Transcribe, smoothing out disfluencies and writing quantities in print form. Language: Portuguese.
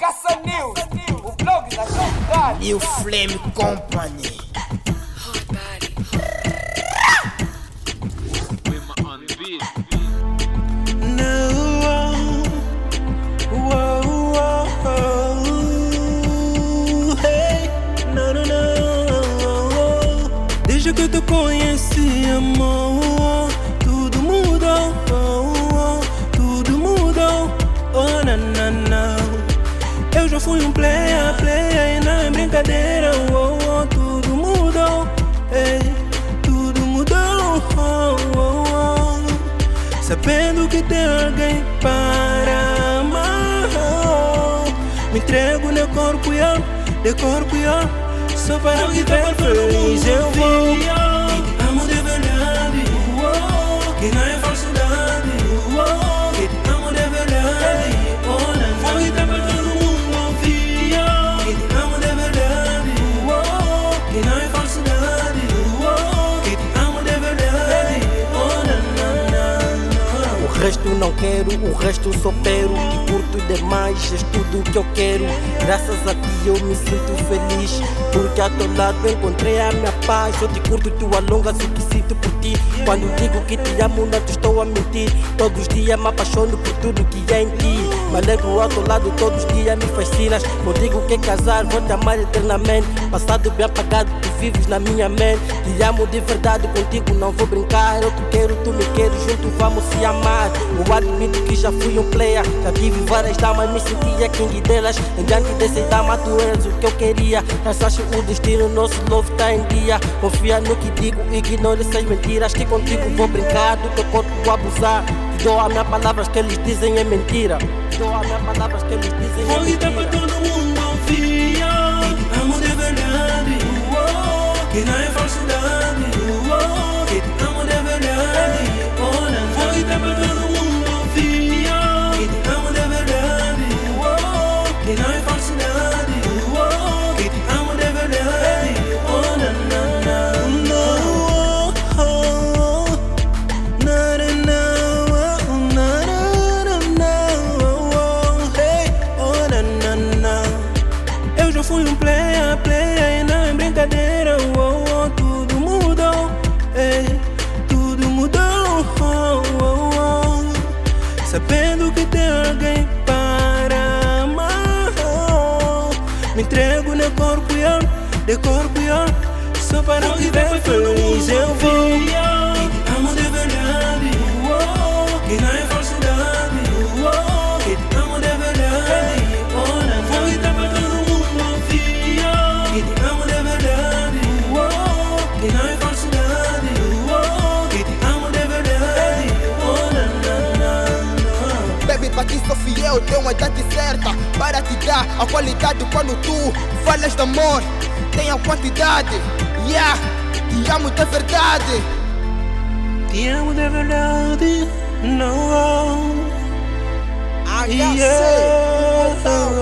Caça News, o blog das novidades. New Flame Company. Desde que eu te conheci, amor, tudo mudou, tudo mudou, oh na na na. Eu já fui um player e não é brincadeira, tudo mudou, tudo mudou, sabendo que tem alguém para amar, me entrego de corpo e alma, só para viver feliz. Eu vou, que te amo de verdade, que não é falsidade, que te amo de verdade, vou gritar para todo mundo ouvir, que te amo de verdade, que não é falsidade, que te amo de verdade, O resto não quero, o resto só pero. E curto demais, és tudo que eu quero. Graças a ti eu me sinto feliz, porque a teu lado encontrei a minha paz. Eu te curto, tu alongas o que sinto por ti. Quando digo que te amo, não te estou a mentir. Todos os dias me apaixono por tudo que é em ti. Me alegro ao teu lado, todos os dias me fascinas. Não digo que é casar, vou te amar eternamente. Passado bem apagado, tu vives na minha mente. Te amo de verdade, contigo não vou brincar. Eu te quero, tu me queres, junto vamos se amar. Eu admito que já fui um player, já tive várias damas, me sentia king delas. E diante dessas damas tu eras o que eu queria. Traçaste o destino, nosso love tá em dia. Confia no que digo, ignore essas mentiras. Que contigo vou brincar, do teu corpo vou abusar. Te dou as minhas palavras, que eles dizem é mentira. Te dou as minhas palavras, que eles dizem é vou gritar para mentira. todo mundo ouvir, que te amo de verdade, que não é falsidade, que te amo de verdade, vou gritar para todo mundo ouvir, que te amo de verdade, que não é falsidade, que te amo de verdade, na na na no, na na na, hey, na na na. Eu já fui um player e não é brincadeira, tudo mudou, tudo mudou, sabendo que tem alguém para amar, me entrego de corpo e alma, só para viver feliz. Eu vou, que te amo de verdade, que não é falsidade, que te amo de verdade, vou gritar para todo mundo ouvir, que te amo de verdade, que não é falsidade, que te amo de verdade, Baby, pra ti sou fiel, tenho a idade certa para te dar a qualidade. Quando tu falas de amor, tem a quantidade. Yeah, te amo de verdade. te amo de verdade, não. HC.